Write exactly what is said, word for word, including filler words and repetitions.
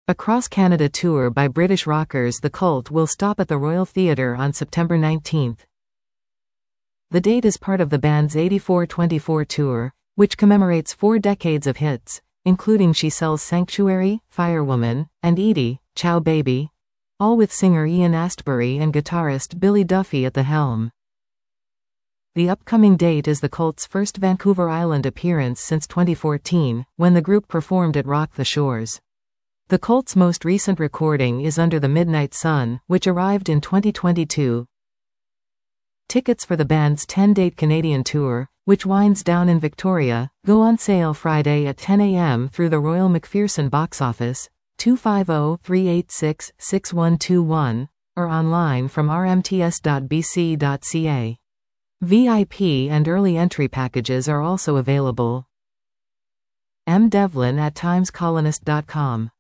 A cross-Canada tour by British rockers The Cult will stop at the Royal Theatre on September nineteenth. The date is part of the band's eighty-four twenty-four tour, which commemorates four decades of hits, including She Sells Sanctuary, Firewoman, and Edie, Ciao Baby, all with singer Ian Astbury and guitarist Billy Duffy at the helm. The upcoming date is the Cult's first Vancouver Island appearance since twenty fourteen, when the group performed at Rock the Shores. The Cult's most recent recording is Under the Midnight Sun, which arrived in twenty twenty-two. Tickets for the band's ten-date Canadian tour, which winds down in Victoria, go on sale Friday at ten a m through the Royal Macpherson box office, two five zero, three eight six, six one two one, or online from r m t s dot b c dot c a. V I P and early entry packages are also available. M. Devlin at times colonist dot com